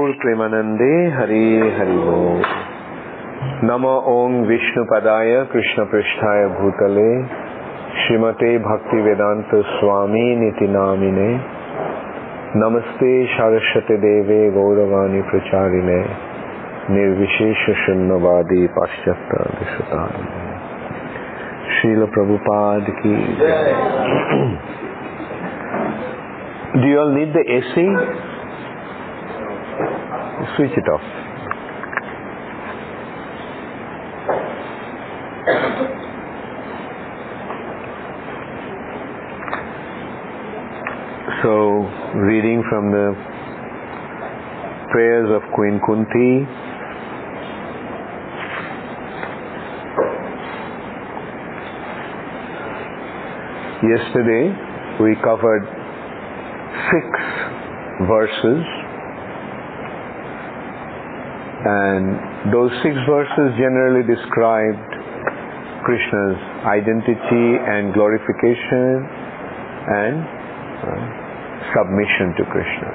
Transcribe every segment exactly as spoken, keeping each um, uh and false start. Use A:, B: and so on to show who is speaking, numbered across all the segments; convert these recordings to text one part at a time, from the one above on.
A: Gaur Premanande Hari Hari Bol. Nama Om Vishnu Padaya Krishna Prishtaya Bhutale Srimate Bhakti Vedanta Swami Niti Namine Namaste Saraswate Deve Gauravani Pracharine Nirvishesha Shunnavadi Paschata Dishatani Srila Prabhupada Ki Jai. Do you all need the A C? Switch it off. So, reading from the prayers of Queen Kunti. Yesterday we covered six verses, and those six verses generally described Krishna's identity and glorification and uh, submission to Krishna.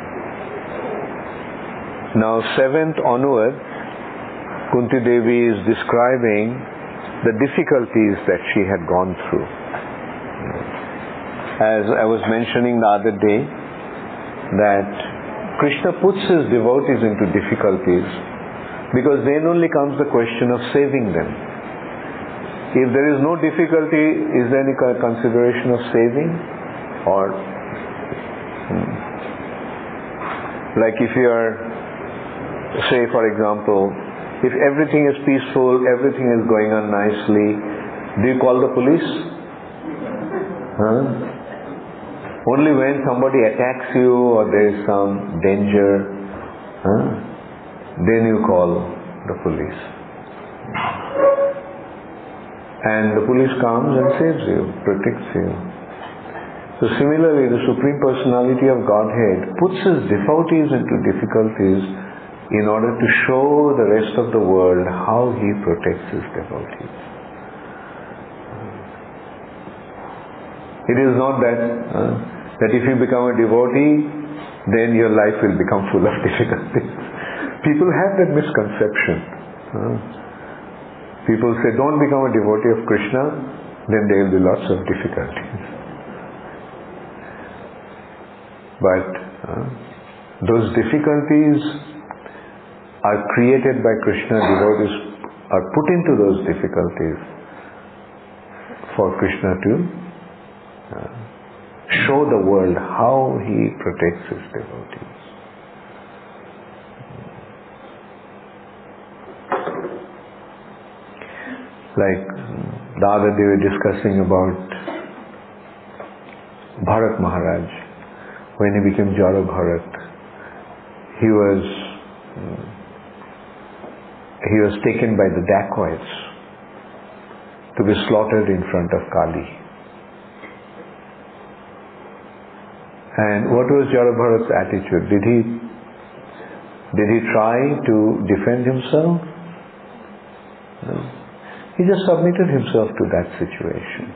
A: Now seventh onwards, Kunti Devi is describing the difficulties that she had gone through. As I was mentioning the other day, that Krishna puts his devotees into difficulties because then only comes the question of saving them. If there is no difficulty, is there any consideration of saving? Or hmm, like if you are, say for example, if everything is peaceful, everything is going on nicely, do you call the police? Huh? Only when somebody attacks you or there is some danger, huh, then you call the police. And the police comes and saves you, protects you. So similarly, the Supreme Personality of Godhead puts his devotees into difficulties in order to show the rest of the world how he protects his devotees. It is not that uh, that if you become a devotee, then your life will become full of difficulties. People have that misconception. Uh, people say, don't become a devotee of Krishna, then there will be lots of difficulties. But uh, those difficulties are created by Krishna. Devotees are put into those difficulties for Krishna to uh, show the world how he protects his devotees. Like the other day we were discussing about Bharat Maharaj. When he became Jara Bharat, he was he was taken by the dacoits to be slaughtered in front of Kali. And what was Jara Bharat's attitude? Did he did he try to defend himself? No. He just submitted himself to that situation.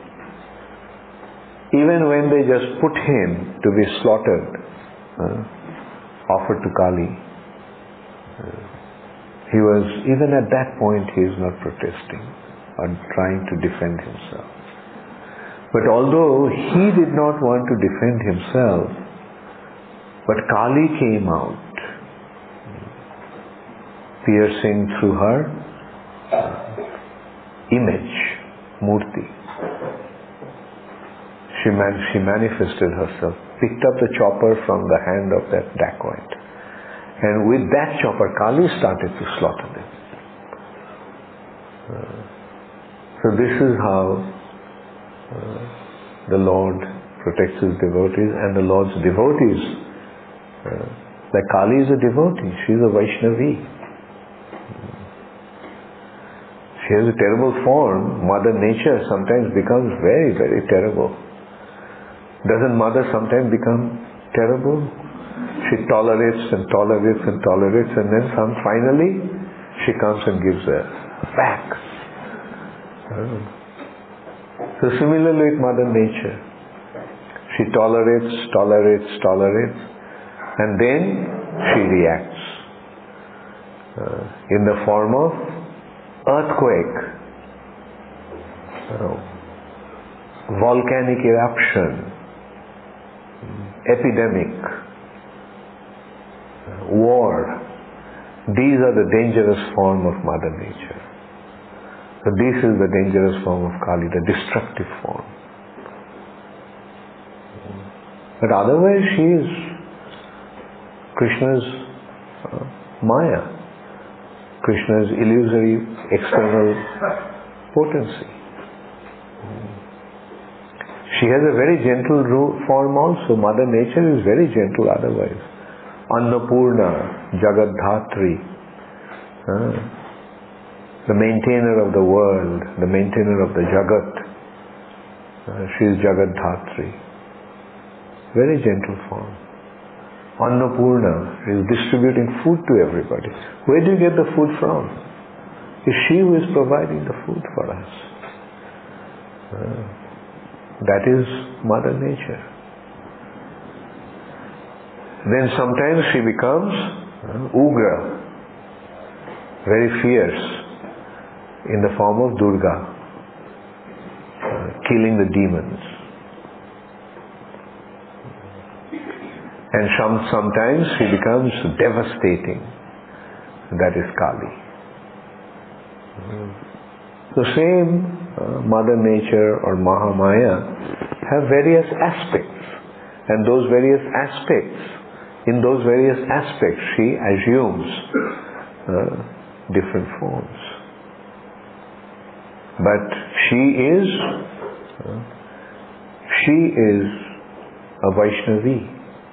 A: Even when they just put him to be slaughtered, uh, offered to Kali, uh, he was, even at that point, he is not protesting or trying to defend himself. But although he did not want to defend himself, but Kali came out, piercing through her image, Murti. She, man, she manifested herself, picked up the chopper from the hand of that dacoit. And with that chopper, Kali started to slaughter them. Uh, so this is how uh, the Lord protects his devotees, and the Lord's devotees, uh, like Kali is a devotee, she is a Vaishnavi. She has a terrible form. Mother Nature sometimes becomes very, very terrible. Doesn't Mother sometimes become terrible? She tolerates and tolerates and tolerates, and then some finally she comes and gives a back. So similarly with Mother Nature, she tolerates, tolerates, tolerates, and then she reacts. uh, in the form of earthquake, uh, volcanic eruption, epidemic, war. These are the dangerous form of Mother Nature. So this is the dangerous form of Kali, the destructive form. But otherwise she is Krishna's uh, Maya, Krishna's illusory external potency. She has a very gentle form also. Mother Nature is very gentle otherwise. Annapurna, Jagadhatri, uh, the maintainer of the world, the maintainer of the Jagat. Uh, she is Jagadhatri. Very gentle form. Annapurna is distributing food to everybody. Where do you get the food from? It's she who is providing the food for us. Uh, that is Mother Nature. Then sometimes she becomes uh, Ugra, very fierce, in the form of Durga, uh, killing the demons. And some, sometimes she becomes devastating, that is Kali. The same uh, Mother Nature or Mahamaya have various aspects, and those various aspects, in those various aspects she assumes uh, different forms. But she is, uh, she is a Vaishnavi.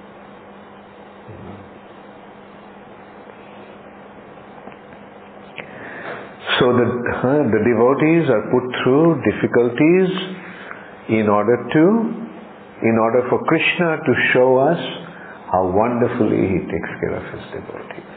A: So the, uh, the devotees are put through difficulties in order to, in order for Krishna to show us how wonderfully he takes care of his devotees.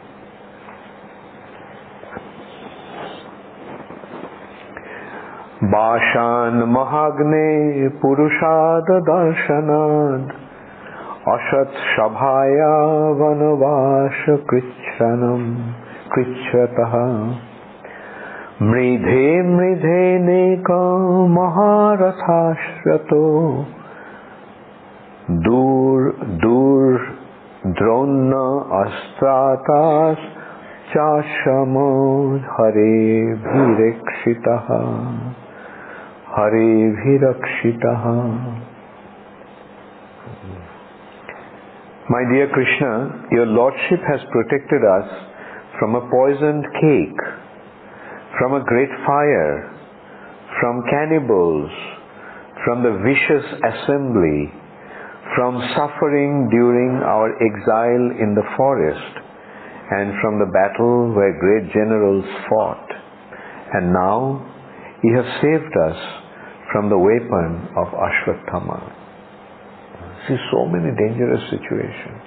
A: Bashan Mahagne Purushad Darshanad Ashat Shabhaya Vanavasha Krichanam Krichataha Mridhe Mridhe Neka Maharathashrato Dur Dur Drona Astratas Chashamo Hare Bhirakshitaha Hare Bhirakshitaha. My dear Krishna, your Lordship has protected us from a poisoned cake, from a great fire, from cannibals, from the vicious assembly, from suffering during our exile in the forest, and from the battle where great generals fought. And now you have saved us from the weapon of Ashwatthama. See, so many dangerous situations.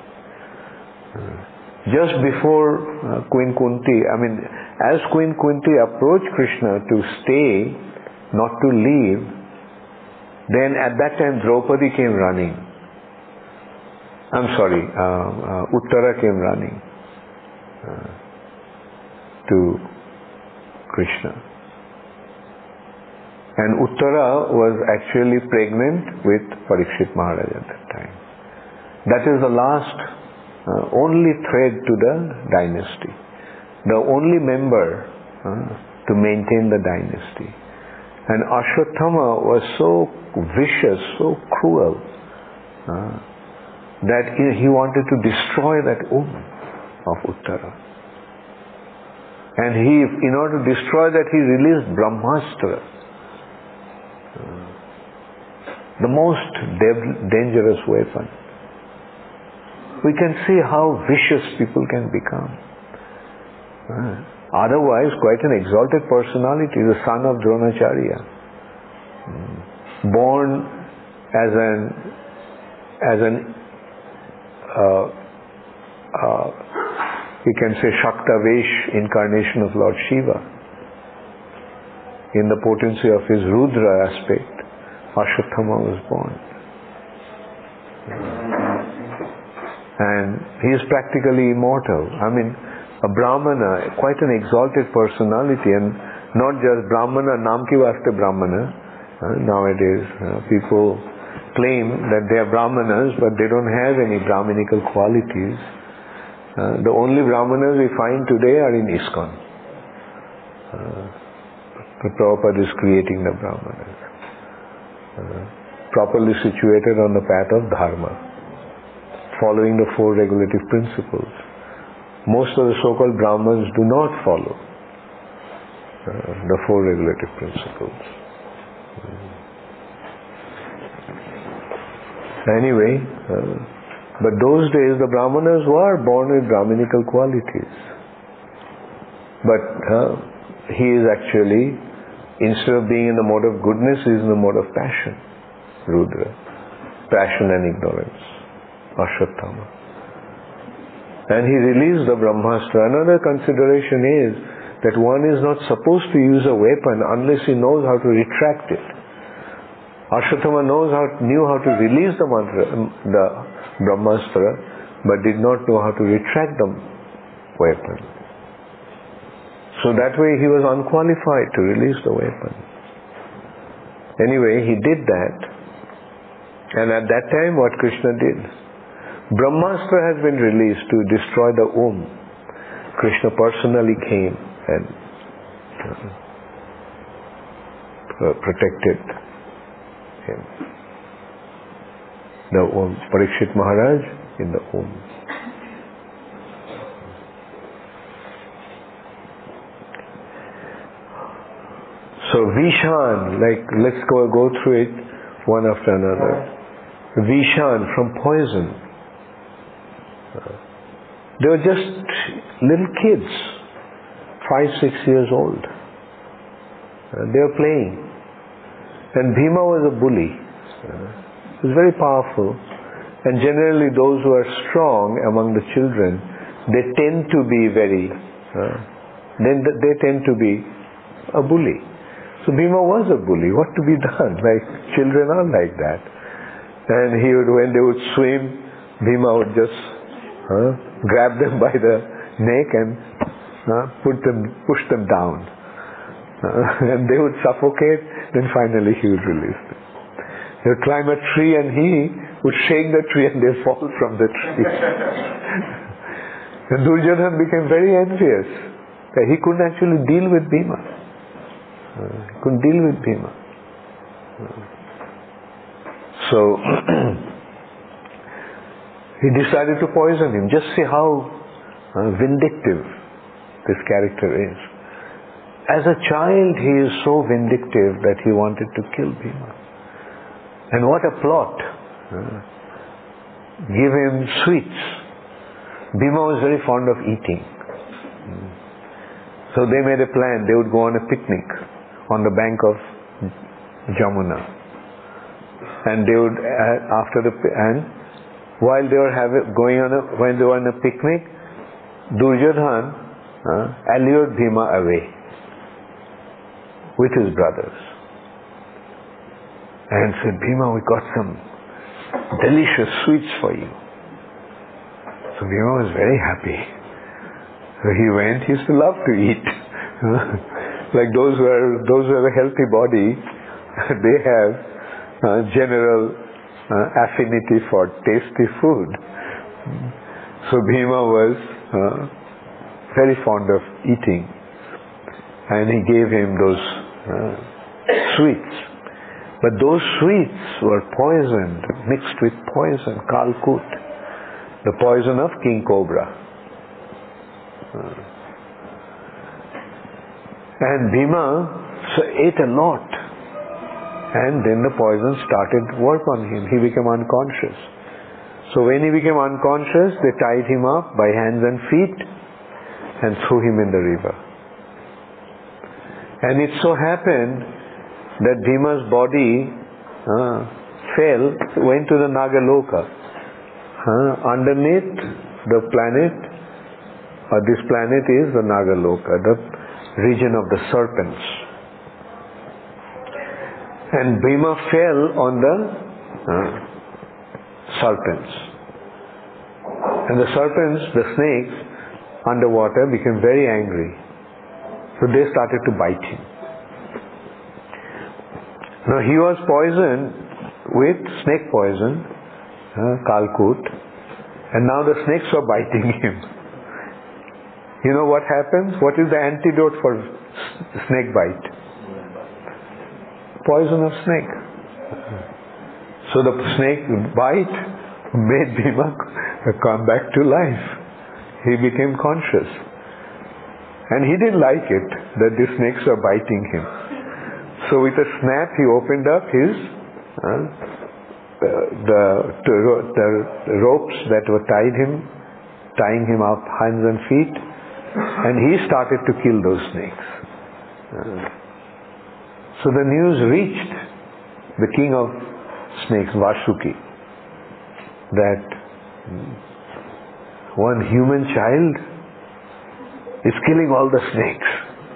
A: Just before uh, Queen Kunti, I mean, as Queen Kunti approached Krishna to stay, not to leave, then at that time Draupadi came running. I'm sorry, uh, uh, Uttara came running uh, to Krishna. And Uttara was actually pregnant with Parikshit Maharaj at that time. That is the last, uh, only thread to the dynasty. The only member uh, to maintain the dynasty. And Ashwatthama was so vicious, so cruel, uh, that he wanted to destroy that woman of Uttara. And he, in order to destroy that, he released Brahmastra, the most dangerous weapon. We can see how vicious people can become. Uh, otherwise, quite an exalted personality, the son of Dronacharya, born as an as an uh, uh, you can say Shaktavesh incarnation of Lord Shiva. In the potency of his Rudra aspect, Ashwatthama was born. And he is practically immortal. I mean, a Brahmana, quite an exalted personality, and not just Brahmana, Naam ki vaste Brahmana. Uh, nowadays, uh, people claim that they are Brahmanas, but they don't have any Brahminical qualities. Uh, the only Brahmanas we find today are in ISKCON. Uh, the Prabhupada is creating the Brahmanas. Uh, properly situated on the path of Dharma, following the four regulative principles. Most of the so-called Brahmins do not follow uh, the four regulative principles. Anyway, uh, but those days the Brahmanas were born with Brahminical qualities. But uh, he is actually, instead of being in the mode of goodness, he is in the mode of passion. Rudra. Passion and ignorance. Ashwatthama. And he released the Brahmastra. Another consideration is that one is not supposed to use a weapon unless he knows how to retract it. Ashwatthama knows how, knew how to release the mantra, the Brahmastra, but did not know how to retract the weapon. So that way he was unqualified to release the weapon. Anyway, he did that. And at that time, what Krishna did? Brahmastra has been released to destroy the womb. Krishna personally came and uh, protected him. The womb. Parikshit Maharaj in the womb. So Vishan, like let's go go through it one after another. Vishan from poison. They were just little kids, five, six years old. They were playing. And Bhima was a bully. He was very powerful. And generally those who are strong among the children, they tend to be very, uh, then they tend to be a bully. So Bhima was a bully. What to be done? Like children are like that. And he would, when they would swim, Bhima would just uh, grab them by the neck and uh, put them, push them down. Uh, and they would suffocate. Then finally he would release them. They would climb a tree and he would shake the tree and they fall from the tree. And Duryodhana became very envious that he couldn't actually deal with Bhima. Uh, he couldn't deal with Bhima. Uh, so he decided to poison him. Just see how uh, vindictive this character is. As a child, he is so vindictive that he wanted to kill Bhima. And what a plot. Uh, give him sweets. Bhima was very fond of eating. Mm. So they made a plan. They would go on a picnic on the bank of Jamuna. And they would, uh, after the, and while they were having, going on a, when they were on a picnic, Duryodhana uh, allured Bhima away with his brothers. And said, Bhima, we got some delicious sweets for you. So Bhima was very happy. So he went, he used to love to eat. Like those who are, those who have a healthy body, they have uh, general uh, affinity for tasty food. So Bhima was uh, very fond of eating. And he gave him those uh, sweets. But those sweets were poisoned, mixed with poison, Kalkut, the poison of king cobra. Uh, and Bhima so ate a lot. And then the poison started work on him. He became unconscious. So when he became unconscious, they tied him up by hands and feet and threw him in the river. And it so happened that Bhima's body uh, fell, went to the Nagaloka. Uh, underneath the planet, or this planet is the Nagaloka, the region of the serpents. And Bhima fell on the uh, serpents. And the serpents, the snakes, underwater became very angry. So they started to bite him. Now he was poisoned with snake poison, uh, Kalkut, and now the snakes were biting him. You know what happens? What is the antidote for snake bite? Poison of snake. So the snake bite made Bhima come back to life. He became conscious. And he didn't like it that the snakes were biting him. So with a snap he opened up his uh, the, the, the ropes that were tied him, tying him up hands and feet, and he started to kill those snakes. Uh, so the news reached the king of snakes, Vasuki, that one human child is killing all the snakes.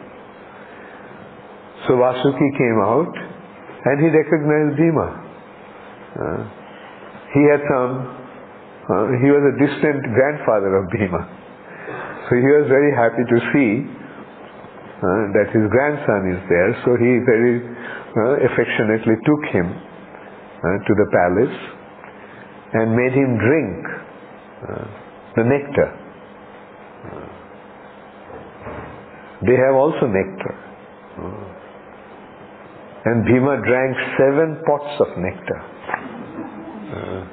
A: So Vasuki came out and he recognized Bhima. Uh, he had some, uh, he was a distant grandfather of Bhima. So he was very happy to see uh, that his grandson is there. So he very uh, affectionately took him uh, to the palace and made him drink uh, the nectar. Uh, they have also nectar. Uh, and Bhima drank seven pots of nectar. Uh,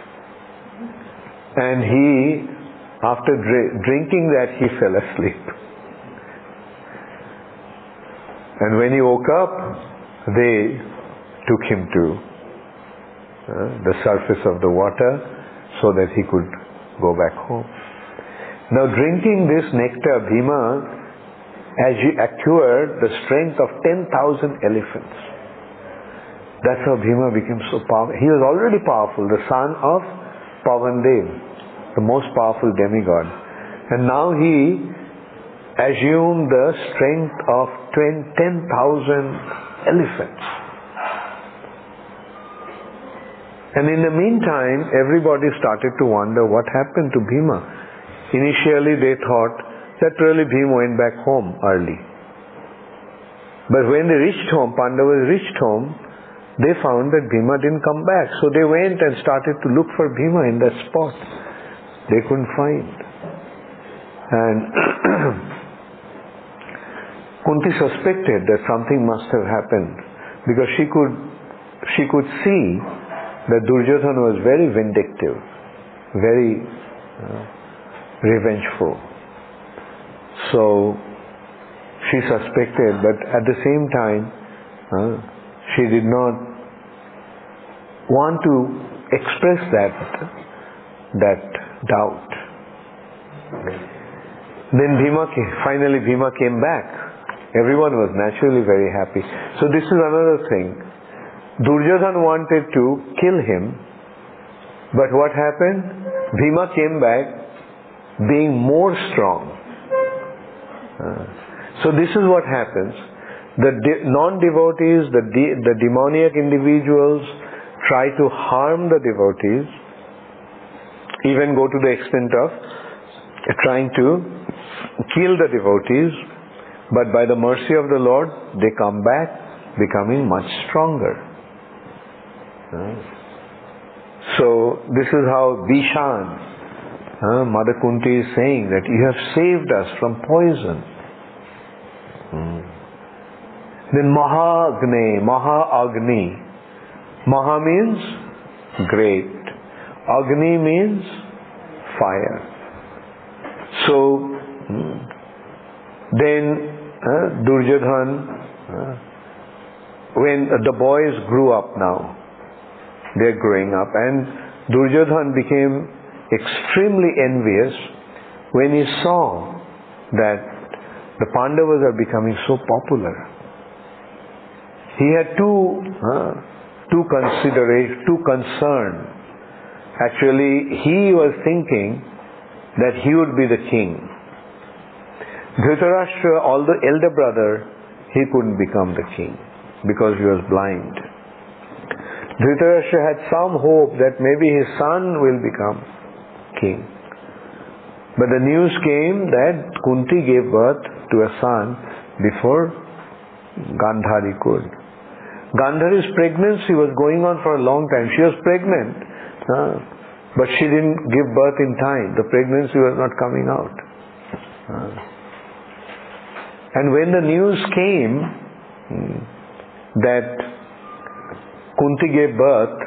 A: and he, after dr- drinking that, he fell asleep. And when he woke up, they took him to uh, the surface of the water so that he could go back home. Now drinking this nectar, Bhima as he acquired the strength of ten thousand elephants. That's how Bhima became so powerful. He was already powerful, the son of Pavandev, the most powerful demigod. And now he assumed the strength of ten thousand elephants. And in the meantime, everybody started to wonder what happened to Bhima. Initially they thought that really Bhima went back home early. But when they reached home, Pandavas reached home, they found that Bhima didn't come back. So they went and started to look for Bhima in that spot. They couldn't find. And Kunti suspected that something must have happened, because she could she could see that Duryodhana was very vindictive, very uh, revengeful. So she suspected, but at the same time uh, she did not want to express that that doubt. Then Bhima came, finally Bhima came back. Everyone was naturally very happy. So this is another thing. Duryodhana wanted to kill him, but what happened? Bhima came back being more strong. Uh, so this is what happens. The de- non-devotees, the, de- the demoniac individuals try to harm the devotees, even go to the extent of trying to kill the devotees, but by the mercy of the Lord, they come back becoming much stronger. Uh, so this is how Bishan, uh, Mother Kunti is saying that you have saved us from poison. Hmm. Then Maha-Agne, Maha-Agni. Maha means great. Agni means fire. So hmm, then uh, Duryodhana, uh, when uh, the boys grew up now, they're growing up, and Duryodhana became extremely envious when he saw that the Pandavas are becoming so popular. He had two, uh, two considerations, two concern. Actually, he was thinking that he would be the king. Dhritarashtra, although elder brother, he couldn't become the king because he was blind. Dhritarashtra had some hope that maybe his son will become king. But the news came that Kunti gave birth to a son before Gandhari could. Gandhari's pregnancy was going on for a long time. She was pregnant, uh, but she didn't give birth in time. The pregnancy was not coming out. Uh, and when the news came hmm, that Kunti gave birth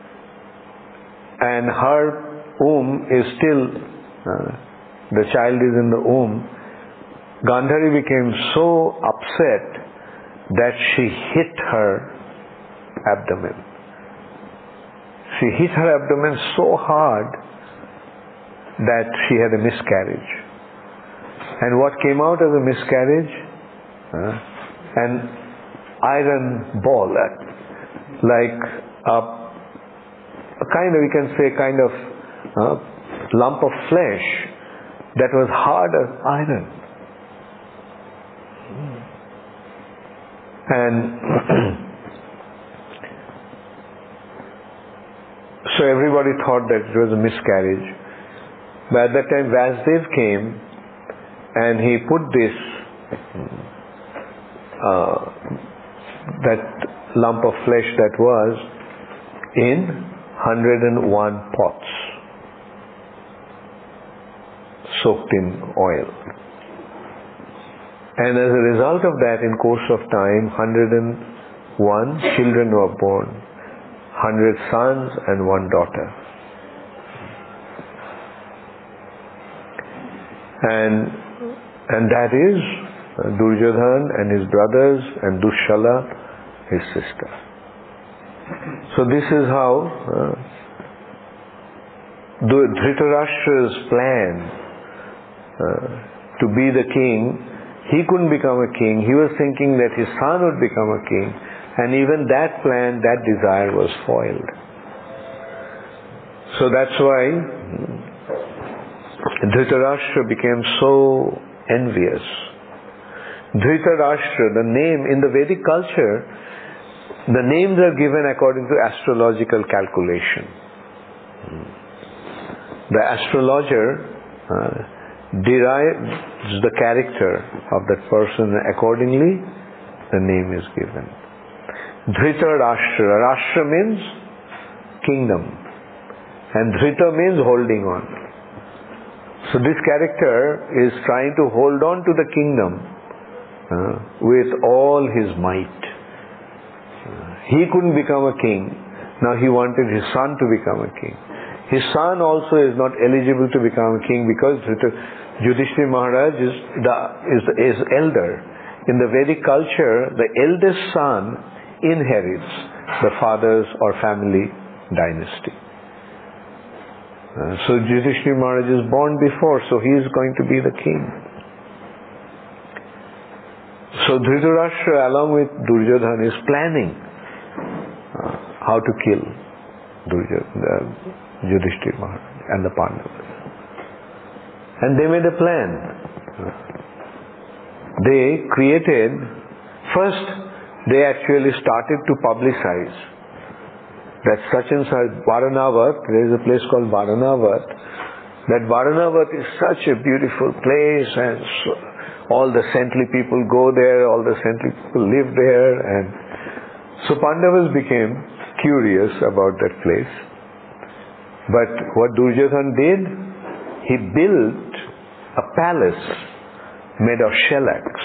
A: and her womb is still, uh, the child is in the womb, Gandhari became so upset that she hit her abdomen. She hit her abdomen so hard that she had a miscarriage. And what came out as a miscarriage? Uh, an iron ball, uh, like a, a kind of, we can say, kind of uh, lump of flesh that was hard as iron. And so everybody thought that it was a miscarriage. But at that time Vasudev came and he put this uh, that lump of flesh that was in one hundred and one pots soaked in oil. And as a result of that, in course of time, one hundred and one children were born, one hundred sons and one daughter. And and that is Duryodhan and his brothers and Dushala, his sister. So this is how uh, Dhritarashtra's plan uh, to be the king. He couldn't become a king. He was thinking that his son would become a king. And even that plan, that desire was foiled. So that's why Dhritarashtra became so envious. Dhritarashtra, the name in the Vedic culture, the names are given according to astrological calculation. The astrologer uh, derives the character of that person, accordingly the name is given. Dhritarashtra. Rashtra means kingdom and Dhrita means holding on. So this character is trying to hold on to the kingdom uh, with all his might. Uh, he couldn't become a king. Now he wanted his son to become a king. His son also is not eligible to become a king because Yudhishthira Maharaj is, the, is, is elder. In the Vedic culture, the eldest son inherits the father's or family dynasty. Uh, so Yudhishthira Maharaj is born before, so he is going to be the king. So Dhritarashtra along with Duryodhana is planning uh, how to kill Duryodhana. Yudhishthira Maharaj and the Pandavas. And they made a plan. They created, first they actually started to publicize that such and such Varanavat, there is a place called Varanavat, that Varanavat is such a beautiful place and so, all the saintly people go there, all the saintly people live there, and so Pandavas became curious about that place. But what Duryodhana did, he built a palace made of shellacs.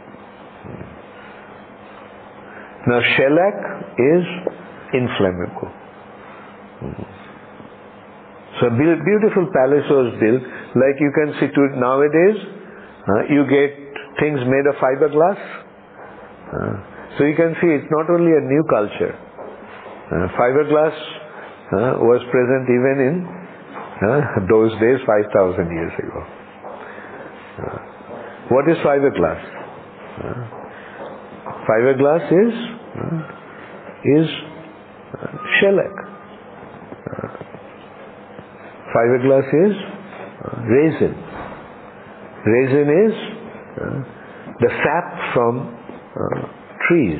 A: Now shellac is inflammable. So a beautiful palace was built, like you can see to it nowadays. Uh, you get things made of fiberglass. Uh, so you can see it's not only a new culture. Uh, fiberglass Uh, was present even in uh, those days five thousand years ago. Uh, what is fiberglass? Uh, fiberglass is uh, is uh, shellac. Uh, fiberglass is uh, resin. Resin is uh, the sap from uh, trees.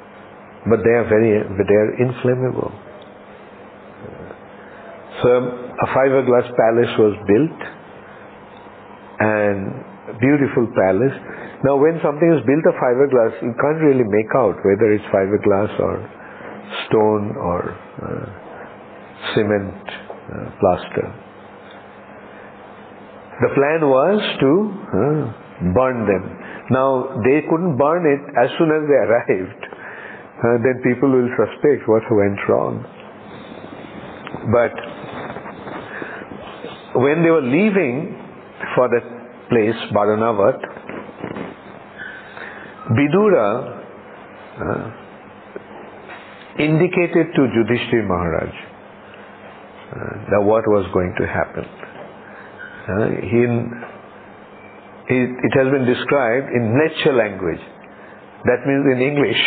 A: But they are very, they are inflammable. So a fiberglass palace was built, and a beautiful palace. Now when something is built of fiberglass, you can't really make out whether it's fiberglass or stone or uh, cement uh, plaster. The plan was to uh, burn them. Now they couldn't burn it as soon as they arrived. Uh, then people will suspect what went wrong. But when they were leaving for that place, Baranavat, Vidura uh, indicated to Yudhishthira Maharaj uh, that what was going to happen. Uh, he, he, it has been described in Mleccha language. That means in English.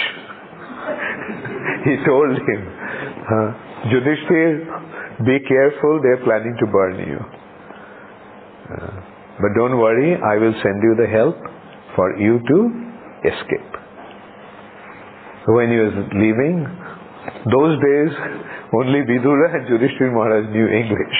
A: He told him, uh, Yudhishthira, be careful, they are planning to burn you. Uh, but don't worry, I will send you the help for you to escape. When he was leaving, those days only Vidura and Yudhishthira Maharaj knew English.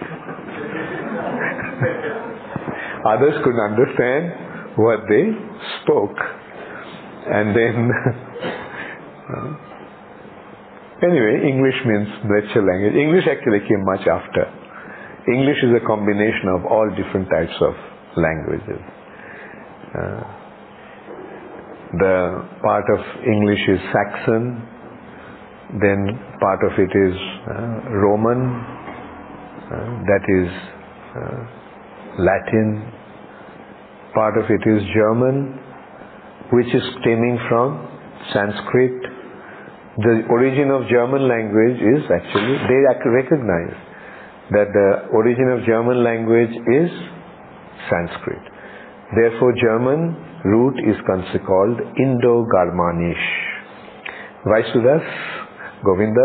A: Others couldn't understand what they spoke. And then uh, anyway, English means Mleccha language. English actually came much after. English is a combination of all different types of languages. Uh, the part of English is Saxon, then part of it is uh, Roman, uh, that is uh, Latin, part of it is German, which is stemming from Sanskrit. The origin of German language is actually, they recognize that the origin of German language is Sanskrit. Therefore, German root is called Indo-Germanisch. Vaisudas, Govinda.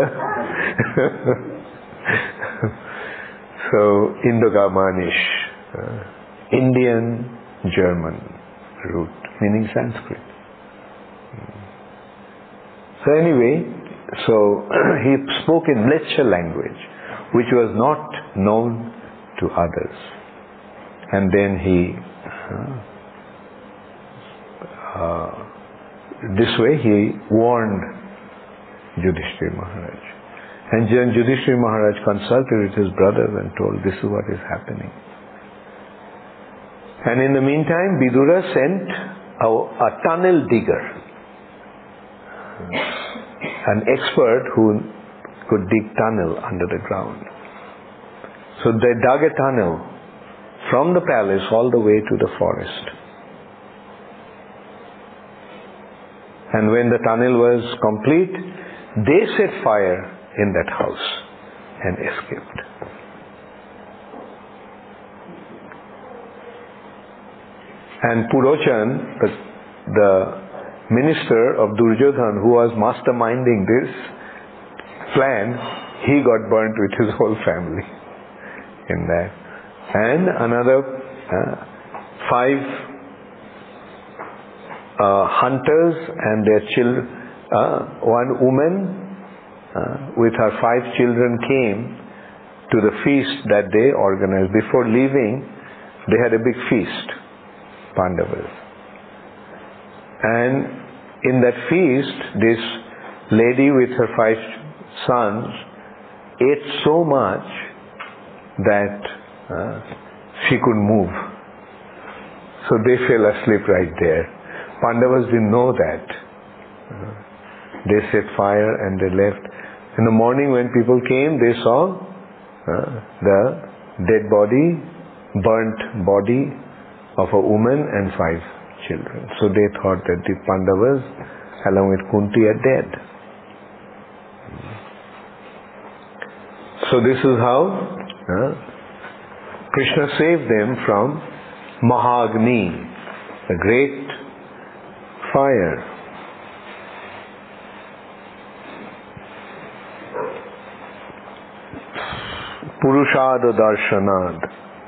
A: So, Indo-Germanisch, uh, Indian German root, meaning Sanskrit. So anyway, so he spoke in Mleccha language, which was not known to others. And then he, uh, uh, this way he warned Yudhishthira Maharaj. And then Yudhishthira Maharaj consulted with his brothers and told, this is what is happening. And in the meantime, Vidura sent a, a tunnel digger, an expert who could dig tunnel under the ground. So they dug a tunnel from the palace all the way to the forest. And when the tunnel was complete, they set fire in that house and escaped. And Purochan, the, the minister of Duryodhana, who was masterminding this plan, he got burnt with his whole family in that. And another uh, five uh, hunters and their children, uh, one woman uh, with her five children came to the feast that they organized. Before leaving, they had a big feast, Pandavas. And in that feast, this lady with her five sons ate so much that uh, she couldn't move. So they fell asleep right there. Pandavas didn't know that. Uh, they set fire and they left. In the morning when people came, they saw uh, the dead body, burnt body of a woman and five children. So they thought that the Pandavas along with Kunti are dead. So this is how uh, Krishna saved them from Mahagni, the great fire. Purushada Darshanad.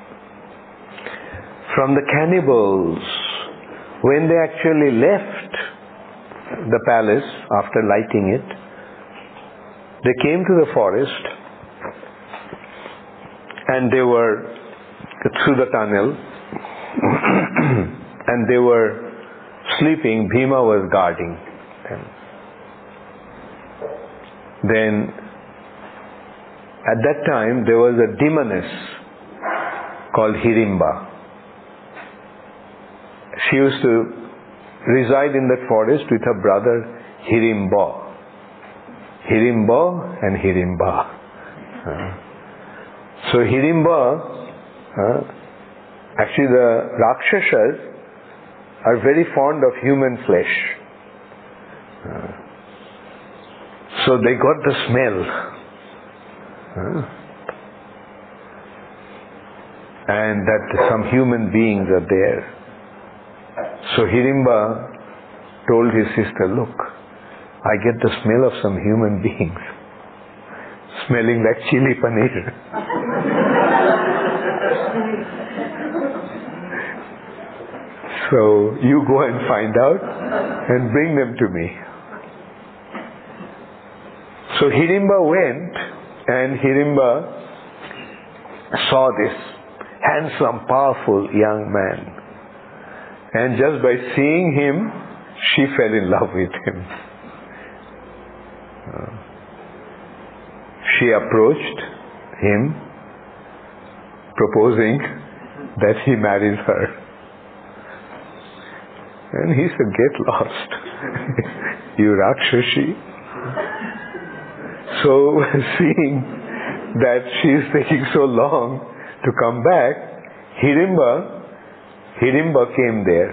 A: From the cannibals, when they actually left the palace after lighting it, they came to the forest and they were through the tunnel, and they were sleeping. Bhima was guarding them. Then, at that time, there was a demoness called Hirimba. She used to reside in that forest with her brother Hirimba. Hirimba and Hirimba. Uh, so Hirimba, uh, actually the Rakshasas are very fond of human flesh. Uh, so they got the smell. Uh, and that some human beings are there. So Hirimba told his sister, look, I get the smell of some human beings, smelling like chili paneer. So you go and find out and bring them to me. So Hirimba went, and Hirimba saw this handsome, powerful young man. And just by seeing him, she fell in love with him. Uh, she approached him, proposing that he marries her. And he said, get lost, you Rakshashi. So, seeing that she is taking so long to come back, Hirimba Hirimba came there,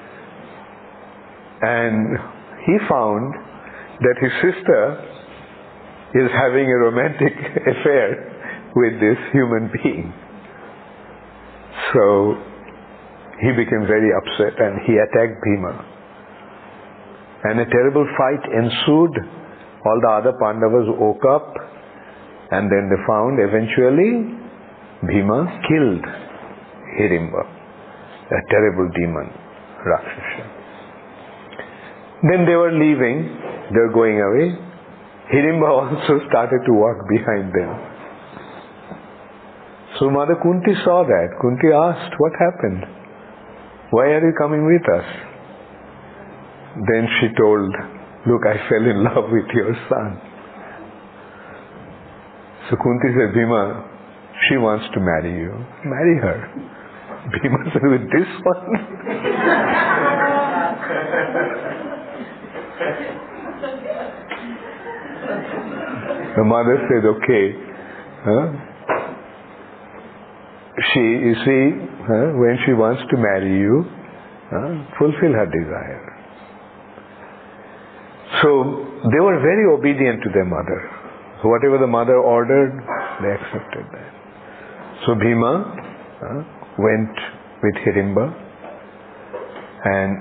A: and he found that his sister is having a romantic affair with this human being. So he became very upset and he attacked Bhima. And a terrible fight ensued. All the other Pandavas woke up, and then they found eventually Bhima killed Hirimba, a terrible demon, Rakshasa. Then they were leaving, they were going away. Hirimba also started to walk behind them. So Mother Kunti saw that. Kunti asked, what happened? Why are you coming with us? Then she told, look, I fell in love with your son. So Kunti said, Bhima, she wants to marry you. Marry her. Bhima said, with this one? The mother said, okay. Huh? She, you see, huh, when she wants to marry you, huh, fulfill her desire. So they were very obedient to their mother. So whatever the mother ordered, they accepted that. So Bhima huh, went with Hirimba, and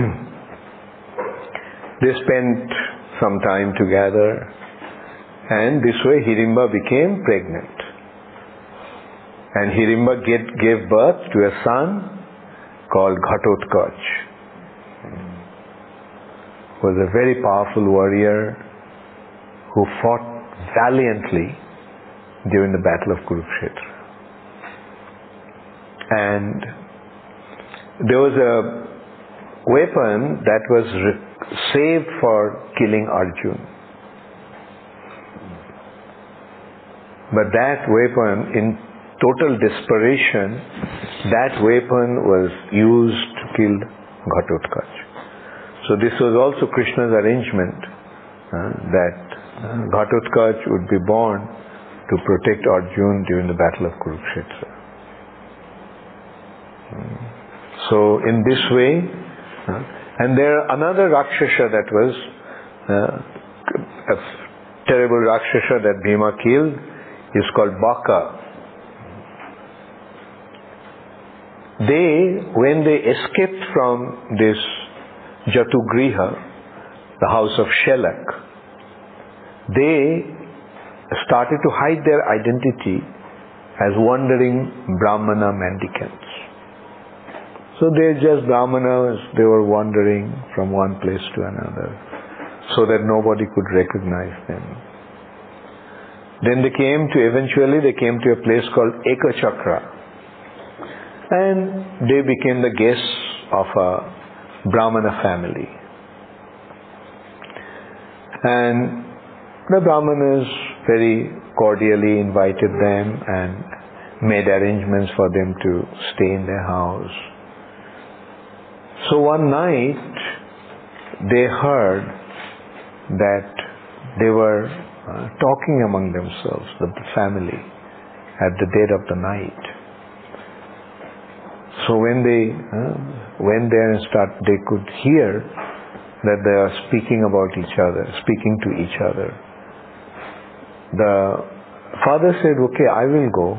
A: they spent some time together, and this way Hirimba became pregnant. And Hirimba get, gave birth to a son called Ghatotkacha. He was a very powerful warrior who fought valiantly during the battle of Kurukshetra. And there was a weapon that was re- saved for killing Arjuna. But that weapon, in total desperation, that weapon was used to kill Ghatotkacha. So this was also Krishna's arrangement, uh, that uh, Ghatotkacha would be born to protect Arjuna during the battle of Kurukshetra. Mm. So in this way, uh, and there another Rakshasa that was uh, a terrible Rakshasa that Bhima killed is called Baka. They, when they escaped from this Jatugriha, the house of Shelak, they started to hide their identity as wandering Brahmana mendicants. So they're just Brahmanas, they were wandering from one place to another so that nobody could recognize them. Then they came to, eventually they came to a place called Ekachakra. And they became the guests of a Brahmana family. And the Brahmanas very cordially invited them and made arrangements for them to stay in their house. So one night they heard that they were uh, talking among themselves, the family, at the dead of the night. So when they uh, went there and start, they could hear that they are speaking about each other, speaking to each other. The father said, okay, I will go.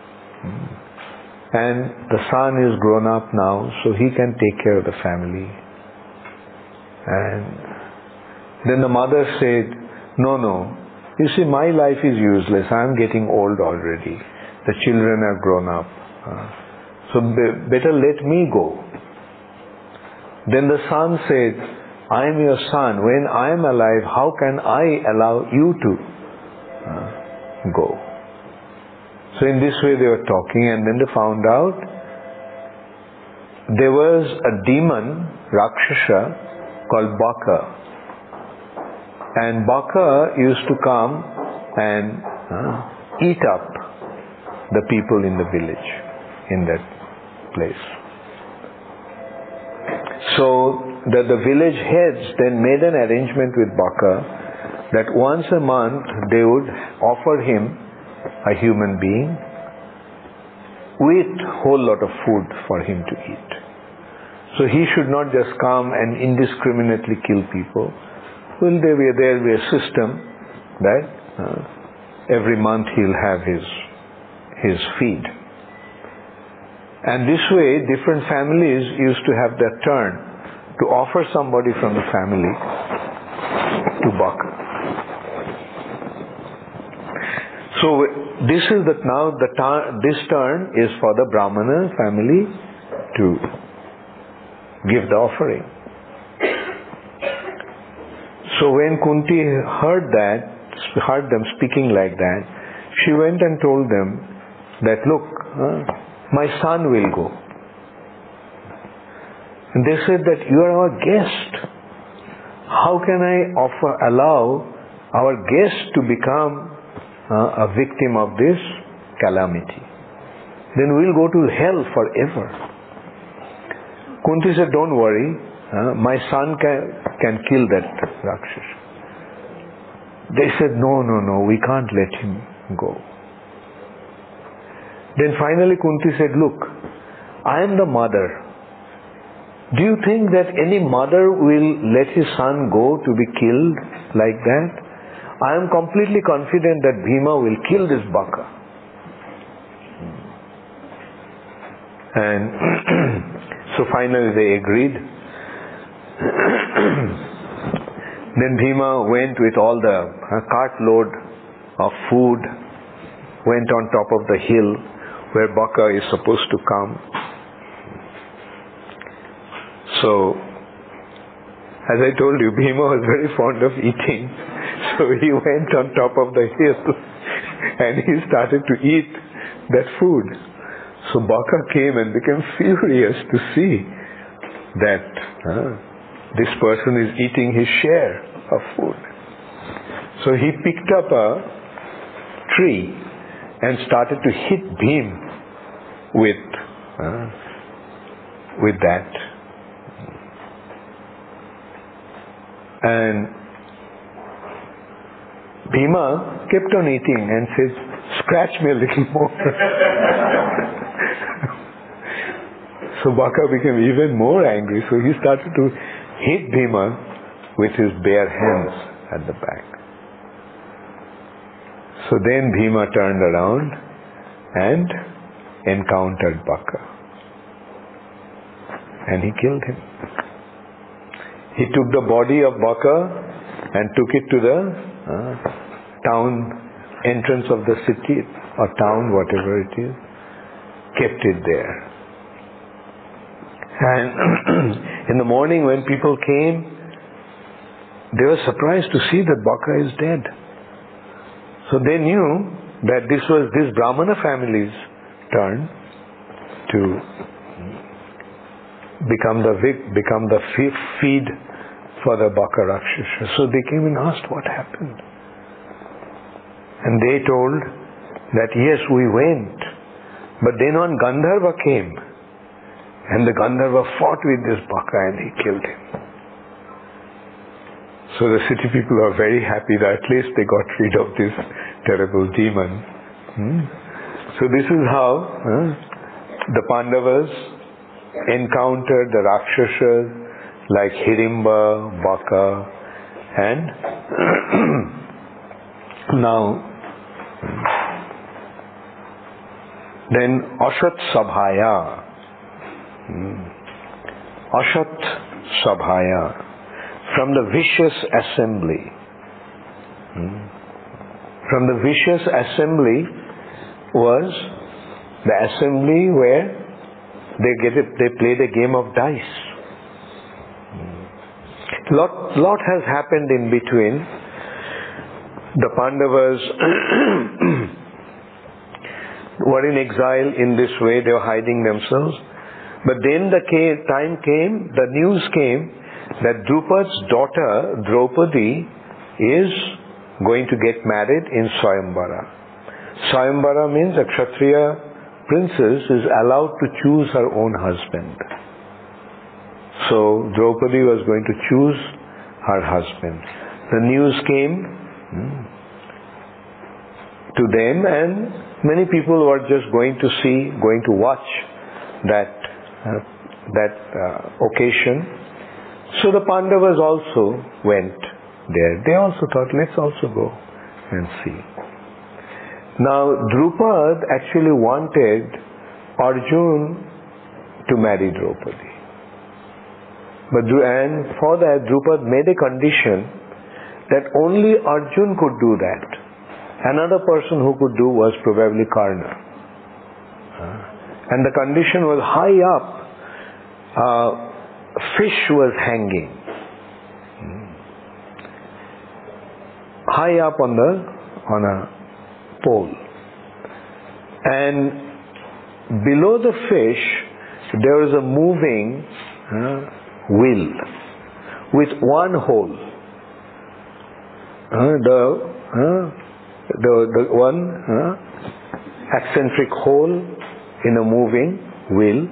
A: And the son is grown up now, so he can take care of the family. And then the mother said, no, no, you see, my life is useless. I am getting old already. The children are grown up. Uh, so be- better let me go. Then the son said, I am your son. When I am alive, how can I allow you to uh, go? So in this way they were talking, and then they found out there was a demon, Rakshasa, called Baka. And Baka used to come and uh, eat up the people in the village, in that place. So that the village heads then made an arrangement with Baka that once a month they would offer him a human being with whole lot of food for him to eat. So he should not just come and indiscriminately kill people. Will there be, there will be a system that uh, every month he'll have his his feed. And this way different families used to have their turn to offer somebody from the family to Baka. So this is that now the ta- this turn is for the Brahmana family to give the offering. So when Kunti heard that, heard them speaking like that, she went and told them that, look, uh, my son will go. And they said that you are our guest. How can I offer, allow our guest to become uh, a victim of this calamity? Then we'll go to hell forever. Kunti said, don't worry, uh, my son can, can kill that Rakshasa. They said, no, no, no, we can't let him go. Then finally Kunti said, look, I am the mother. Do you think that any mother will let his son go to be killed like that? I am completely confident that Bhima will kill this Baka. And so finally they agreed. Then Bhima went with all the uh, cartload of food, went on top of the hill where Baka is supposed to come. So, as I told you, Bhima was very fond of eating. So he went on top of the hill and he started to eat that food. So Baka came and became furious to see that uh, this person is eating his share of food. So he picked up a tree and started to hit Bhim with, uh, with that. And Bhima kept on eating and said, scratch me a little more. So Baka became even more angry. So he started to hit Bhima with his bare hands at the back. So then Bhima turned around and encountered Baka. And he killed him. He took the body of Baka and took it to the uh, town entrance of the city or town, whatever it is, kept it there. And in the morning when people came, they were surprised to see that Baka is dead. So So they knew that this was this Brahmana family's turn to become the become the feed for the Baka Rakshasa. So they came and asked what happened. And they told that yes, we went. But then one Gandharva came. And the Gandharva fought with this Baka and he killed him. So the city people are very happy that at least they got rid of this terrible demon. Hmm? So this is how huh, the Pandavas encountered the Rakshasas like Hirimba, Baka, and now then Ashat Sabhaya. Hmm. Ashat Sabhaya. From the vicious assembly. Hmm. From the vicious assembly was the assembly where they get a, they played a game of dice. Hmm. Lot lot has happened in between. The Pandavas were in exile in this way. They were hiding themselves. But then the came, time came, the news came that Drupad's daughter, Draupadi, is going to get married in Swayambara. Swayambara means a Kshatriya princess is allowed to choose her own husband. So Draupadi was going to choose her husband. The news came hmm, to them, and many people were just going to see, going to watch that, uh, that uh, occasion. So the Pandavas also went there. They also thought, let's also go and see. Now, Drupad actually wanted Arjun to marry Draupadi. But, and for that, Drupad made a condition that only Arjun could do that. Another person who could do was probably Karna. And the condition was high up. Uh, fish was hanging high up on the on a pole, and below the fish there was a moving uh, wheel with one hole. Uh, the, uh, the the one uh, eccentric hole in a moving wheel.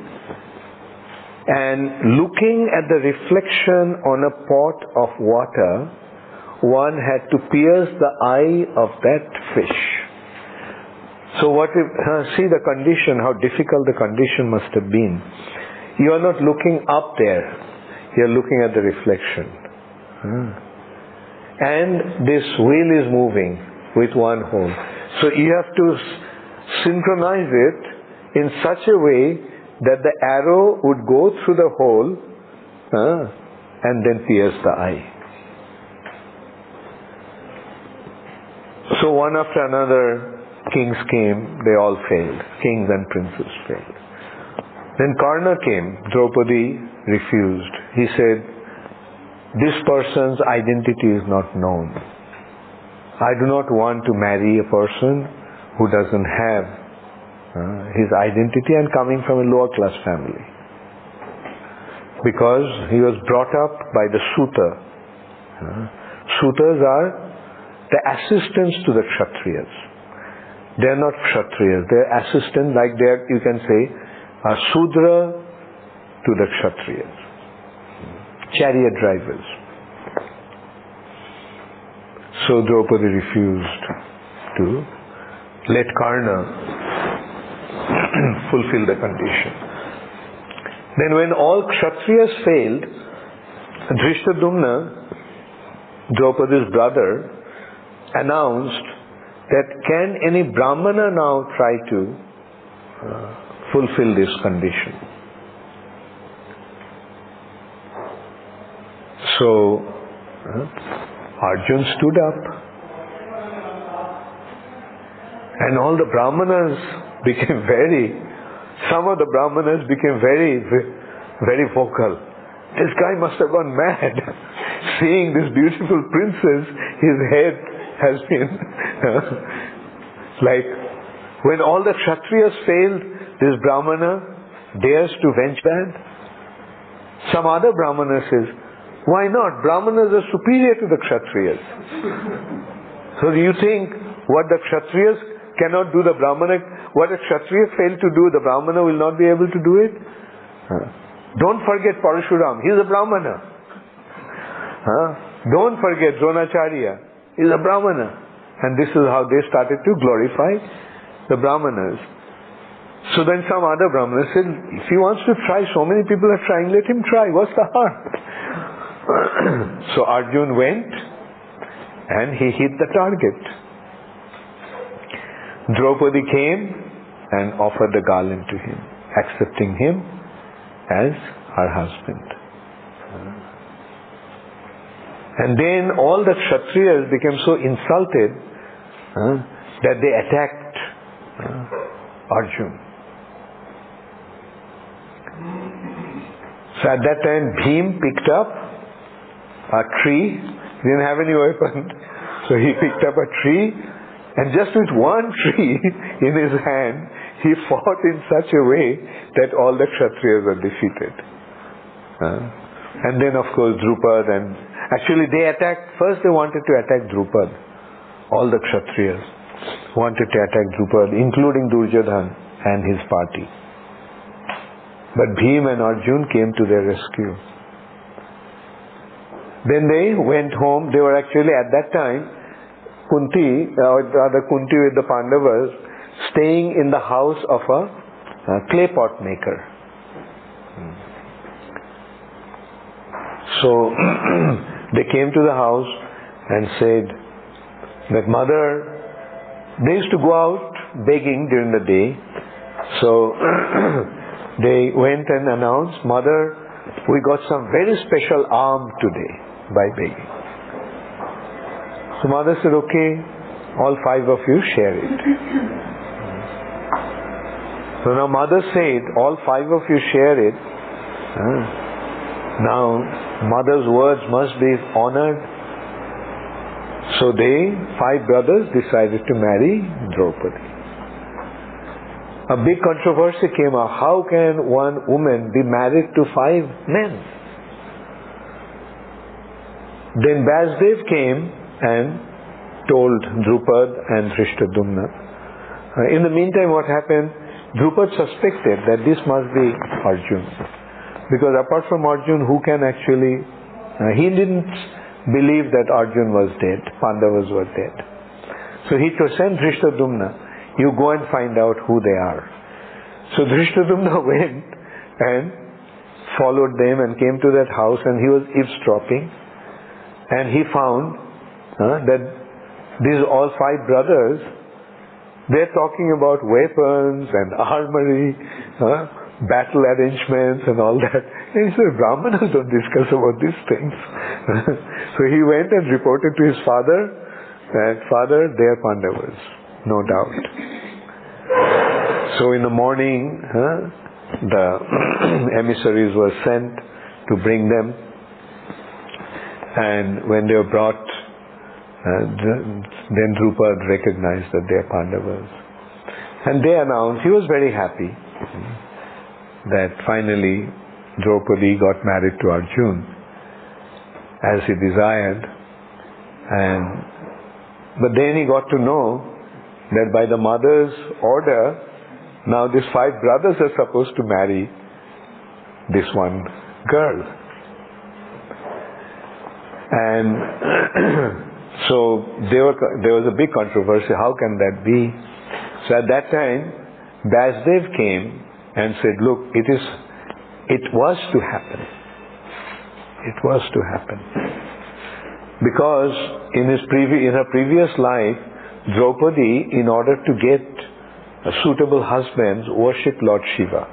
A: And looking at the reflection on a pot of water, one had to pierce the eye of that fish. So what if, uh, see the condition, how difficult the condition must have been. You are not looking up there, you are looking at the reflection. Hmm. And this wheel is moving with one hole. So you have to synchronize it in such a way that the arrow would go through the hole uh, and then pierce the eye. So one after another, kings came, they all failed. Kings and princes failed. Then Karna came, Draupadi refused. He said, this person's identity is not known. I do not want to marry a person who doesn't have Uh, his identity and coming from a lower class family, because he was brought up by the Suta. Uh, Sutas are the assistants to the Kshatriyas. They are not Kshatriyas, they are assistants, like they are, you can say, a Sudra to the Kshatriyas. Chariot drivers. So Draupadi refused to let Karna fulfill the condition. Then when all Kshatriyas failed, Drishtadumna, Draupadi's brother, announced that can any Brahmana now try to uh, fulfill this condition. So uh, Arjun stood up, and all the Brahmanas became very, some of the Brahmanas became very, very vocal. This guy must have gone mad. Seeing this beautiful princess, his head has been like when all the Kshatriyas failed, this Brahmana dares to venture that. Some other Brahmana says, why not? Brahmanas are superior to the Kshatriyas. So do you think what the Kshatriyas cannot do, the Brahmana, what a Kshatriya failed to do, the Brahmana will not be able to do it? Huh? Don't forget Parashuram, he is a Brahmana. Huh? Don't forget Dronacharya, he is a Brahmana. And this is how they started to glorify the Brahmanas. So then some other Brahmana said, if he wants to try, so many people are trying, let him try, what's the harm? So Arjun went and he hit the target. Draupadi came and offered the garland to him, accepting him as her husband. And then all the Kshatriyas became so insulted uh, that they attacked uh, Arjun. So at that time Bhim picked up a tree. He didn't have any weapon. So he picked up a tree, and just with one tree in his hand, he fought in such a way that all the Kshatriyas were defeated. Uh, and then of course Drupad and... Actually they attacked, first they wanted to attack Drupad. All the Kshatriyas wanted to attack Drupad, including Duryodhan and his party. But Bhim and Arjun came to their rescue. Then they went home. They were actually at that time, Kunti, or rather Kunti with the Pandavas, staying in the house of a, a clay pot maker. So they came to the house and said that mother, they used to go out begging during the day. So they went and announced, mother, we got some very special alms today by begging. So mother said, okay, all five of you share it. So now mother said, all five of you share it. Now mother's words must be honored. So they, five brothers, decided to marry Draupadi. A big controversy came up. How can one woman be married to five men? Then Vasudev came and told Drupad and Drishtadumna. Uh, in the meantime, what happened? Drupad suspected that this must be Arjun. Because apart from Arjun, who can actually... Uh, he didn't believe that Arjun was dead. Pandavas were dead. So he sent Drishtadumna, you go and find out who they are. So Drishtadumna went and followed them and came to that house, and he was eavesdropping. And he found uh, that these all five brothers, they're talking about weapons and armory, uh, battle arrangements and all that. And he said, Brahmanas don't discuss about these things. So he went and reported to his father that, father, they are Pandavas, no doubt. So in the morning, huh, the emissaries were sent to bring them. And when they were brought, uh, then Drupad recognized that they are Pandavas. And they announced, he was very happy that finally Draupadi got married to Arjun as he desired. And but then he got to know that by the mother's order, now these five brothers are supposed to marry this one girl. And so there, were, there was a big controversy. How can that be? So at that time, Vasudev came and said, look, it is, it was to happen. It was to happen. Because in his previ- in her previous life, Draupadi, in order to get a suitable husband, worshipped Lord Shiva.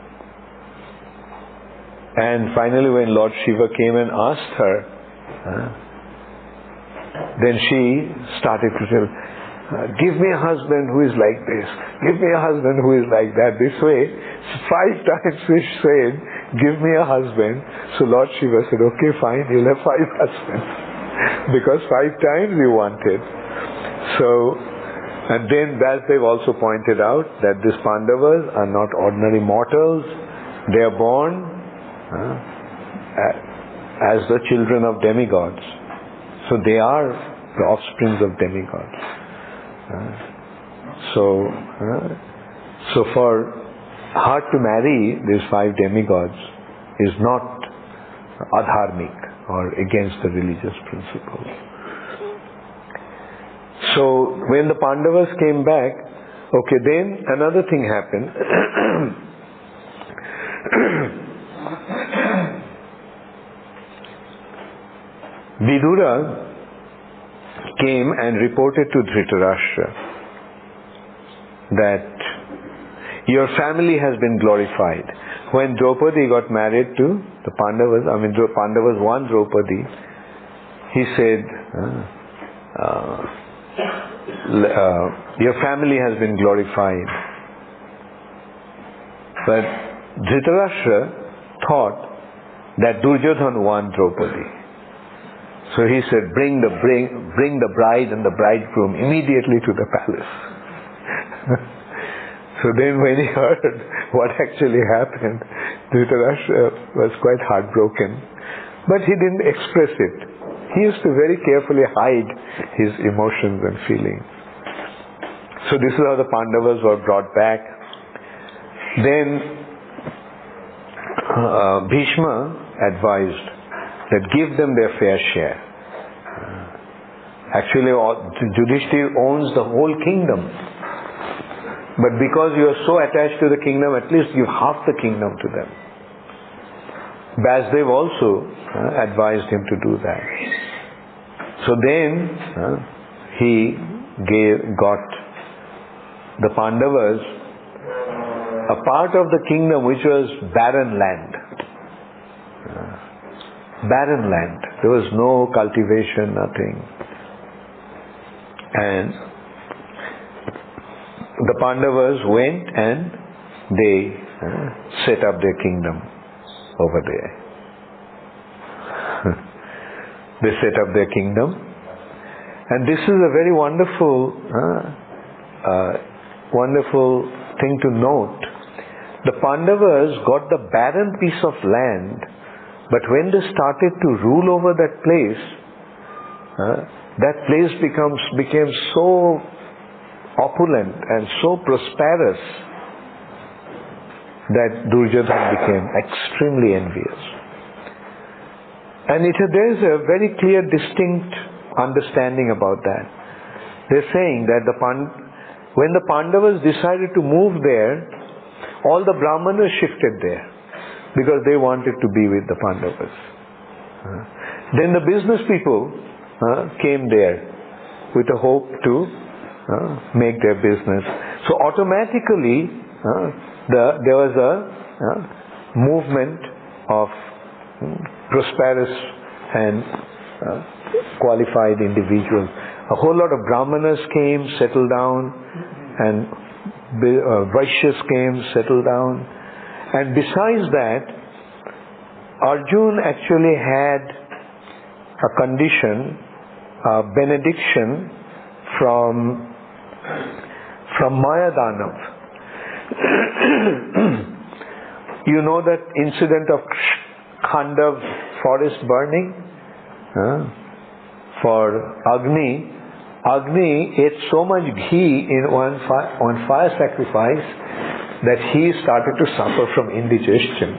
A: And finally when Lord Shiva came and asked her, uh, then she started to tell, uh, give me a husband who is like this, give me a husband who is like that. This way, five times she said, give me a husband. So Lord Shiva said, okay, fine, you'll have five husbands. Because five times you wanted. So, and then Vyasdev also pointed out that these Pandavas are not ordinary mortals. They are born uh, as the children of demigods. So they are the offsprings of demigods. Uh, so, uh, so for her to marry these five demigods is not adharmic or against the religious principles. So when the Pandavas came back, okay, then another thing happened. Vidura came and reported to Dhritarashtra that your family has been glorified. When Draupadi got married to the Pandavas, I mean Pandavas won Draupadi, he said, uh, uh, uh, your family has been glorified. But Dhritarashtra thought that Duryodhana won Draupadi. So he said, bring the bring bring the bride and the bridegroom immediately to the palace. So then when he heard what actually happened, Dhritarashtra was quite heartbroken. But he didn't express it. He used to very carefully hide his emotions and feelings. So this is how the Pandavas were brought back. Then uh, Bhishma advised that give them their fair share. Actually, Yudhishthira owns the whole kingdom. But because you are so attached to the kingdom, at least give half the kingdom to them. Vyasdev also uh, advised him to do that. So then uh, he gave, got the Pandavas a part of the kingdom which was barren land. Uh, barren land. There was no cultivation, nothing. And the Pandavas went and they uh, set up their kingdom over there. They set up their kingdom. And this is a very wonderful, uh, uh, wonderful thing to note. The Pandavas got the barren piece of land, but when they started to rule over that place, uh, that place becomes became so opulent and so prosperous that Duryodhana became extremely envious. And it, there is a very clear, distinct understanding about that. They're saying that the Pand- when the Pandavas decided to move there, all the Brahmanas shifted there because they wanted to be with the Pandavas. Uh, then the business people uh, came there with a hope to uh, make their business. So automatically uh, the, there was a uh, movement of um, prosperous and uh, qualified individuals. A whole lot of Brahmanas came, settled down, and uh, Vaishyas came, settled down. And besides that, Arjun actually had a condition, a benediction from from Mayadanav. You know that incident of Khandav forest burning? Huh? For Agni, Agni ate so much ghee in one fi- on fire sacrifice that he started to suffer from indigestion.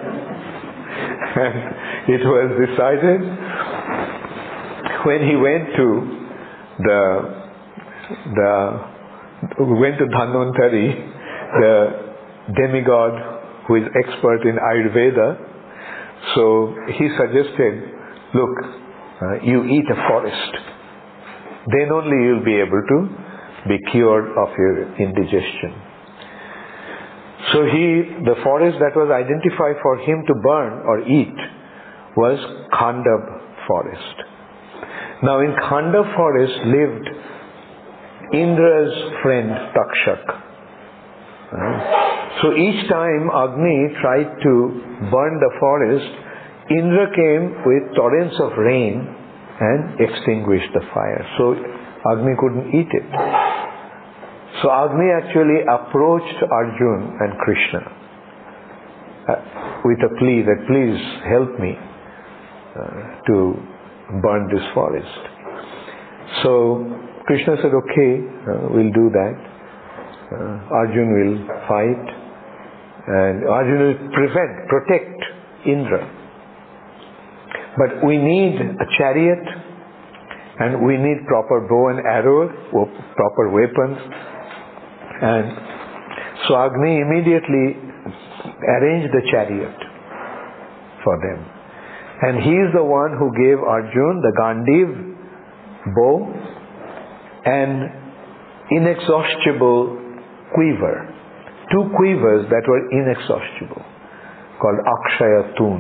A: And it was decided when he went to the the went to Dhanvantari, the demigod who is expert in Ayurveda. So he suggested, look, uh, you eat a forest. Then only you'll be able to be cured of your indigestion. So he, the forest that was identified for him to burn or eat was Khandav forest. Now in Khandav forest lived Indra's friend Takshak. Uh, so each time Agni tried to burn the forest, Indra came with torrents of rain and extinguished the fire. So Agni couldn't eat it. So Agni actually approached Arjun and Krishna uh, with a plea that please help me uh, to burn this forest. So Krishna said, okay, uh, we'll do that. Uh, Arjun will fight and Arjun will prevent, protect Indra. But we need a chariot and we need proper bow and arrow, proper weapons. And so Agni immediately arranged the chariot for them. And he is the one who gave Arjun the Gandiv bow and inexhaustible quiver. Two quivers that were inexhaustible, called Akshaya Tun.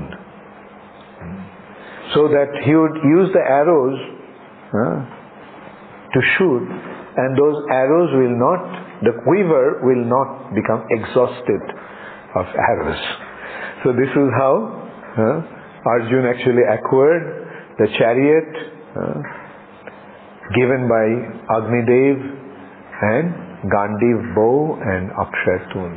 A: So that he would use the arrows uh, to shoot, and those arrows will not, the quiver will not become exhausted of arrows. So this is how uh, Arjun actually acquired the chariot uh, given by Agnidev and Gandiv bow and Akshaya Tun.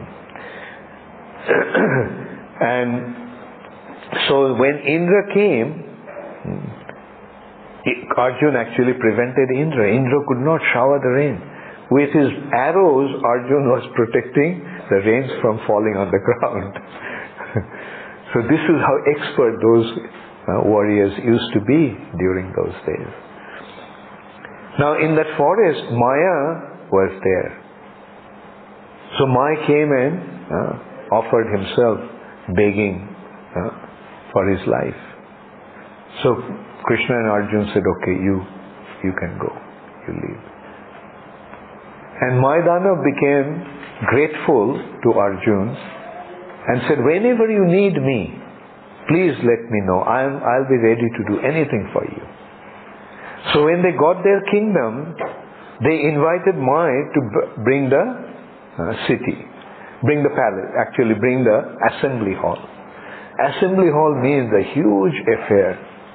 A: And so when Indra came, Arjun actually prevented Indra. Indra could not shower the rain. With his arrows, Arjun was protecting the rains from falling on the ground. So this is how expert those uh, warriors used to be during those days. Now in that forest, Maya was there. So Maya came and uh, offered himself, begging uh, for his life. So Krishna and Arjun said, okay, you you can go, you leave. And Mayadana became grateful to Arjun and said, whenever you need me, please let me know. I'm, I'll be ready to do anything for you. So when they got their kingdom, they invited Maya to b- bring the uh, city, bring the palace, actually bring the assembly hall. Assembly hall means a huge affair.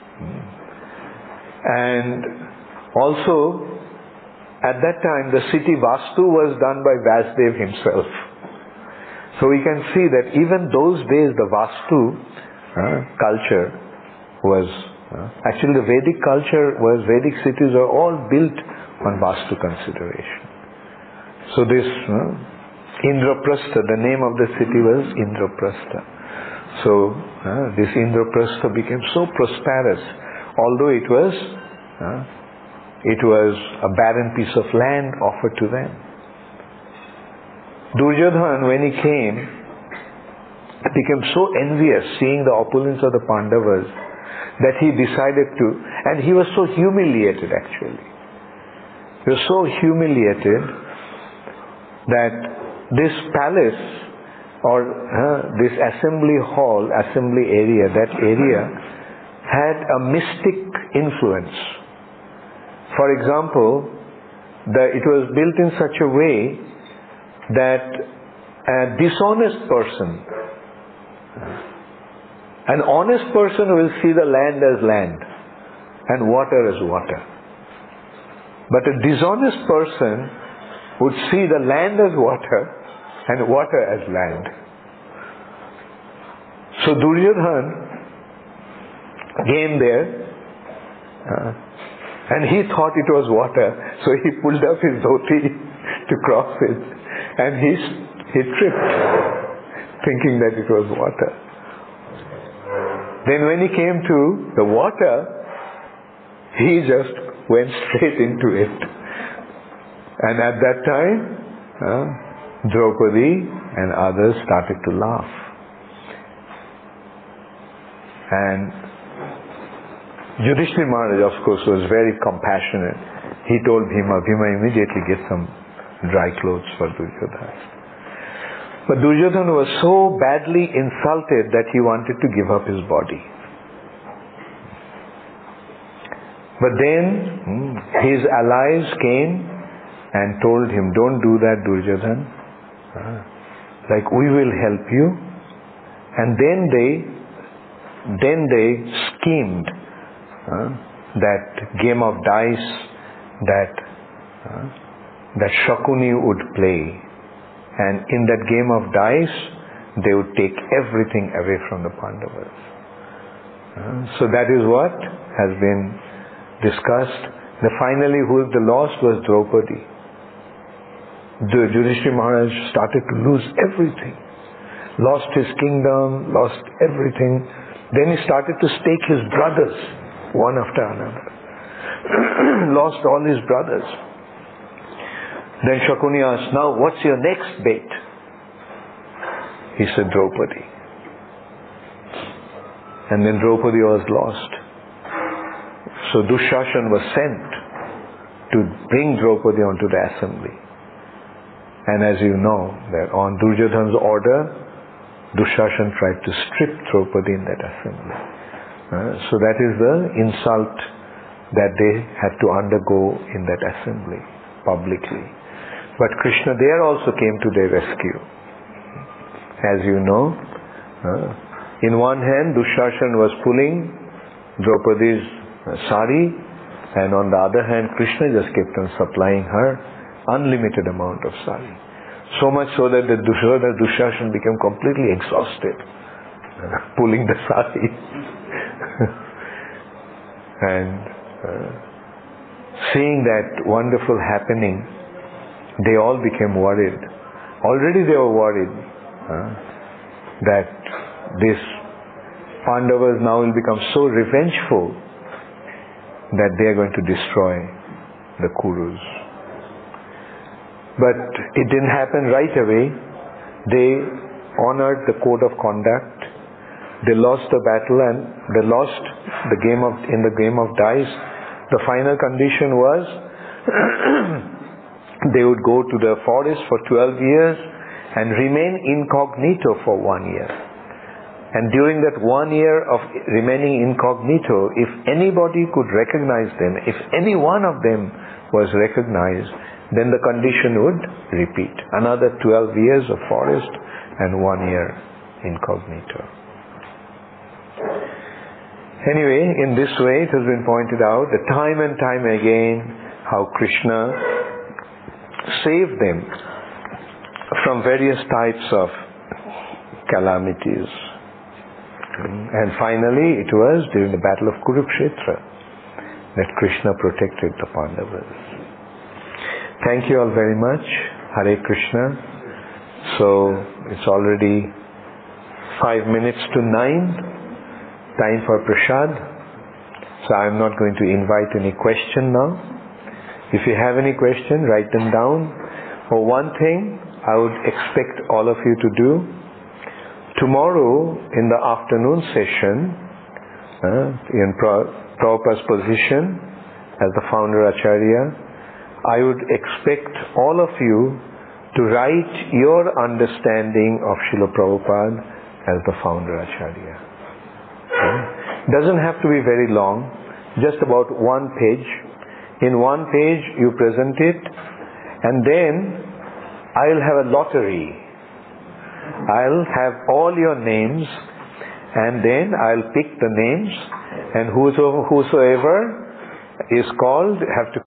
A: And also, at that time, the city Vastu was done by Vasudev himself. So we can see that even those days, the Vastu uh, culture was, uh, actually the Vedic culture was, Vedic cities are all built on Vastu consideration. So this uh, Indraprastha, the name of the city was Indraprastha. So uh, this Indraprastha became so prosperous, although it was uh, it was a barren piece of land offered to them. Duryodhana, when he came, became so envious seeing the opulence of the Pandavas that he decided to, and he was so humiliated actually. He was so humiliated that this palace or uh, this assembly hall, assembly area, that area had a mystic influence. For example, the, it was built in such a way that a dishonest person, an honest person will see the land as land and water as water. But a dishonest person would see the land as water and water as land. So Duryodhana came there uh, and he thought it was water, so he pulled up his dhoti to cross it, and he, he tripped thinking that it was water. Then when he came to the water, he just went straight into it. And at that time, uh, Draupadi and others started to laugh. And Yudhishthira Maharaj, of course, was very compassionate. He told Bhima, Bhima, immediately get some dry clothes for Duryodhana. But Duryodhana was so badly insulted that he wanted to give up his body. But then his allies came and told him, don't do that, Duryodhana. Like, we will help you. And then they, then they schemed uh, that game of dice that uh, that Shakuni would play, and in that game of dice they would take everything away from the Pandavas. Uh, so that is what has been discussed. The finally who the lost was Draupadi. The Yudhishthira Maharaj started to lose everything. Lost his kingdom, lost everything. Then he started to stake his brothers, one after another. Lost all his brothers. Then Shakuni asked, now what's your next bet? He said, Draupadi. And then Draupadi was lost. So Dushashan was sent to bring Draupadi onto the assembly. And as you know, that on Duryodhana's order, Dushashan tried to strip Draupadi in that assembly. Uh, so that is the insult that they had to undergo in that assembly, publicly. But Krishna there also came to their rescue. As you know, uh, in one hand Dushashan was pulling Draupadi's uh, sari, and on the other hand Krishna just kept on supplying her unlimited amount of sari. So much so that the Dushashan, Dushashan became completely exhausted uh, pulling the sari. And uh, seeing that wonderful happening, they all became worried. Already they were worried uh, that this Pandavas now will become so revengeful that they are going to destroy the Kurus. But it didn't happen right away. They honored the code of conduct. They lost the battle and they lost the game of in the game of dice. The final condition was they would go to the forest for twelve years and remain incognito for one year. And during that one year of remaining incognito, if anybody could recognize them, if any one of them was recognized, then the condition would repeat. Another twelve years of forest and one year incognito. Anyway, in this way it has been pointed out that time and time again how Krishna saved them from various types of calamities. And finally it was during the battle of Kurukshetra that Krishna protected the Pandavas. Thank you all very much. Hare Krishna. So it's already five minutes to nine. Time for prasad. So I'm not going to invite any question now. If you have any question, write them down. For one thing, I would expect all of you to do. Tomorrow in the afternoon session, uh, in Prabhupada's position as the founder Acharya, I would expect all of you to write your understanding of Srila Prabhupada as the founder Acharya. Okay. Doesn't have to be very long, just about one page. In one page you present it, and then I'll have a lottery. I'll have all your names, and then I'll pick the names, and whoso, whosoever is called have to